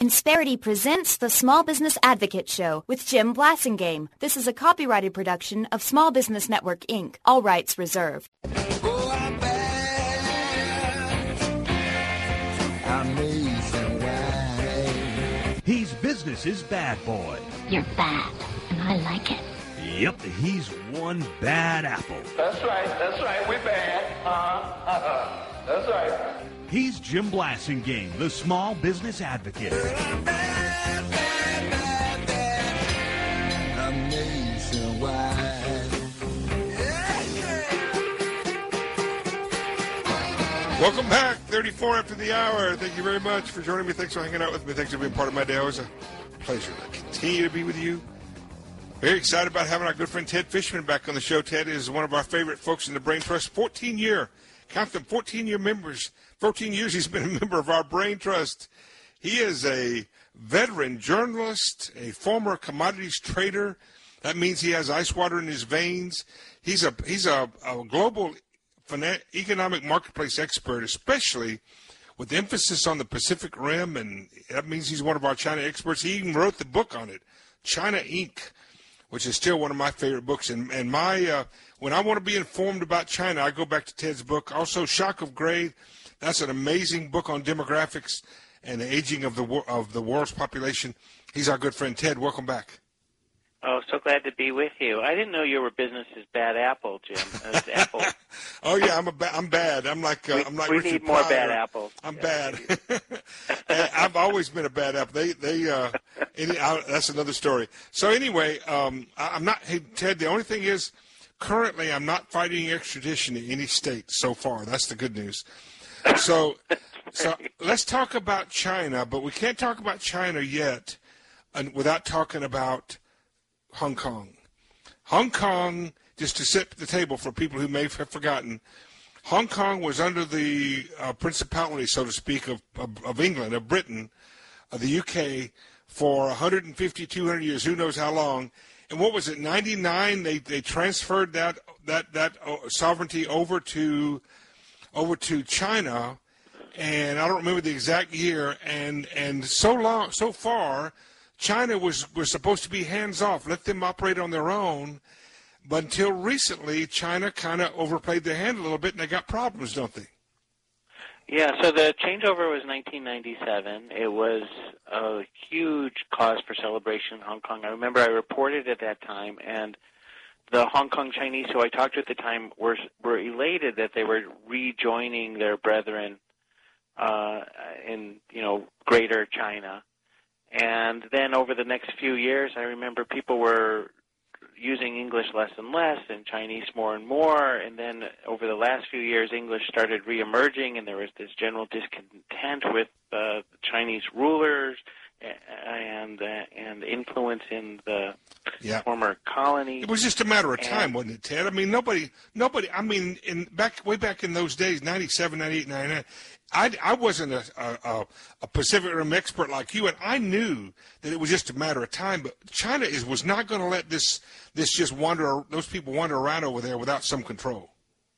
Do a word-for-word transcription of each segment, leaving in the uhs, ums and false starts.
Insperity presents the Small Business Advocate Show with Jim Blasingame. This is a copyrighted production of Small Business Network, Incorporated. All rights reserved. Oh, I'm bad. I'm nationwide. He's business's bad boy. You're bad, and I like it. Yep, he's one bad apple. That's right, that's right, we're bad. Uh-huh, uh-huh. That's right. He's Jim Blasingame, the Small Business Advocate. I'm bad, bad, bad, bad. I'm nationwide. Welcome back, thirty-four after the hour. Thank you very much for joining me. Thanks for hanging out with me. Thanks for being part of my day. Always a pleasure to continue to be with you. Very excited about having our good friend Ted Fishman back on the show. Ted is one of our favorite folks in the Brain Trust. fourteen-year, count them, fourteen-year members. fourteen years he's been a member of our Brain Trust. He is a veteran journalist, a former commodities trader. That means he has ice water in his veins. He's a he's a, a global finan- economic marketplace expert, especially with emphasis on the Pacific Rim, and that means he's one of our China experts. He even wrote the book on it, China Incorporated, which is still one of my favorite books. And, and my uh, when I want to be informed about China, I go back to Ted's book. Also, Shock of Grade. That's an amazing book on demographics and the aging of the of the world's population. He's our good friend Ted. Welcome back. Oh, so glad to be with you. I didn't know you were business's bad apple, Jim. Uh, apple. Oh yeah, I'm a ba- I'm bad. I'm like uh, we, I'm like we Richard need more Pryor. bad apples. I'm yeah. bad. I've always been a bad apple. They they uh, any, I, that's another story. So anyway, um, I, I'm not. Hey Ted, the only thing is, currently I'm not fighting extradition in any state so far. That's the good news. So, so let's talk about China, but we can't talk about China yet and without talking about Hong Kong. Hong Kong, just to set the table for people who may have forgotten, Hong Kong was under the uh, principality, so to speak, of, of, of England, of Britain, of the U K, for one hundred fifty, two hundred years, who knows how long. And what was it, ninety-nine, they, they transferred that, that, that sovereignty over to... over to China, and I don't remember the exact year, and, and so long, so far, China was, was supposed to be hands-off, let them operate on their own, but until recently, China kind of overplayed their hand a little bit, and they got problems, don't they? Yeah, so the changeover was nineteen ninety-seven. It was a huge cause for celebration in Hong Kong. I remember I reported at that time, and the Hong Kong Chinese who I talked to at the time were were elated that they were rejoining their brethren uh, in, you know, Greater China. And then over the next few years, I remember people were using English less and less and Chinese more and more. And then over the last few years, English started reemerging, and there was this general discontent with uh, the Chinese rulers and uh, and influence in the yeah. former colonies. It was just a matter of time, and, wasn't it, Ted? I mean, nobody, nobody. I mean, in back way back in those days, ninety-seven, ninety-eight, ninety-nine. I, I wasn't a, a, a Pacific Rim expert like you, and I knew that it was just a matter of time. But China is was not going to let this this just wander. Those people wander around over there without some control.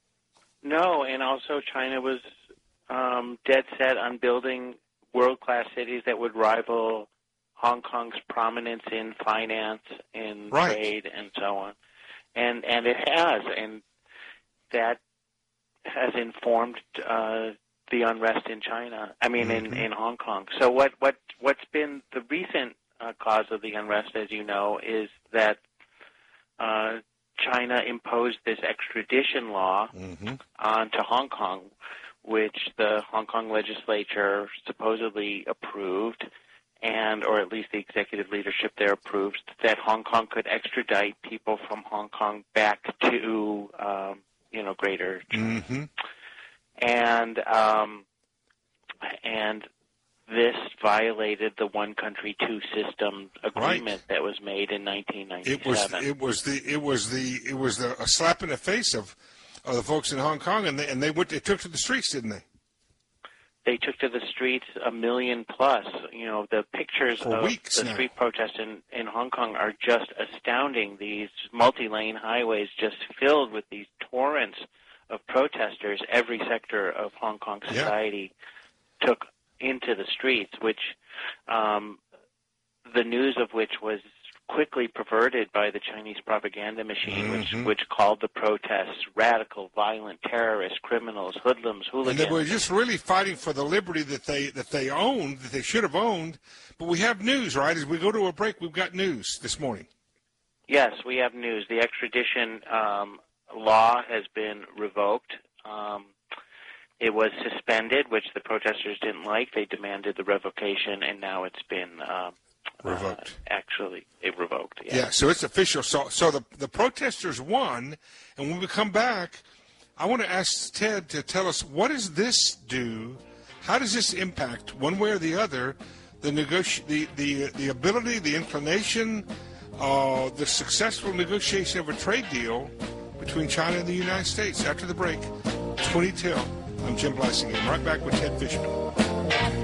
No, and also China was um, dead set on building world-class cities that would rival Hong Kong's prominence in finance, in right. trade, and so on. And and it has, and that has informed uh, the unrest in China, I mean, mm-hmm. in, in Hong Kong. So what, what, what's been the recent uh, cause of the unrest, as you know, is that uh, China imposed this extradition law mm-hmm. onto Hong Kong, which the Hong Kong legislature supposedly approved, and or at least the executive leadership there approved, that Hong Kong could extradite people from Hong Kong back to, um, you know, Greater China. Mm-hmm. And um, and this violated the one country, two system agreement right. that was made in nineteen ninety-seven. It was it was the it was the it was the, a slap in the face of, of the folks in Hong Kong, and they and they went they took to the streets, didn't they? They took to the streets a million plus. You know, the pictures For of weeks the now. street protests in, in Hong Kong are just astounding. These multi-lane highways just filled with these torrents of protesters. Every sector of Hong Kong society yeah. took into the streets, which um, the news of which was quickly perverted by the Chinese propaganda machine, Mm-hmm. which which called the protests radical, violent, terrorists, criminals, hoodlums, hooligans. And they were just really fighting for the liberty that they that they owned, that they should have owned. But we have news, right? As we go to a break, we've got news this morning. Yes, we have news. The extradition um, law has been revoked. Um, it was suspended, which the protesters didn't like. They demanded the revocation, and now it's been uh, Revoked. Uh, actually, it revoked. Yeah. Yeah, so it's official. So, so the the protesters won, and when we come back, I want to ask Ted to tell us, what does this do? How does this impact, one way or the other, the negoti- the, the the ability, the inclination, uh, the successful negotiation of a trade deal between China and the United States? After the break, twenty till. I'm Jim Blasingame. Right back with Ted Fishman.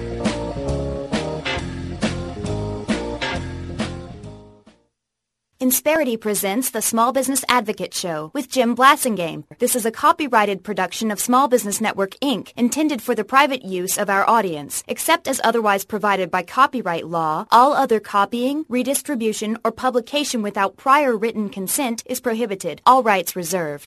Insperity presents the Small Business Advocate Show with Jim Blasingame. This is a copyrighted production of Small Business Network, Incorporated, intended for the private use of our audience. Except as otherwise provided by copyright law, all other copying, redistribution, or publication without prior written consent is prohibited. All rights reserved.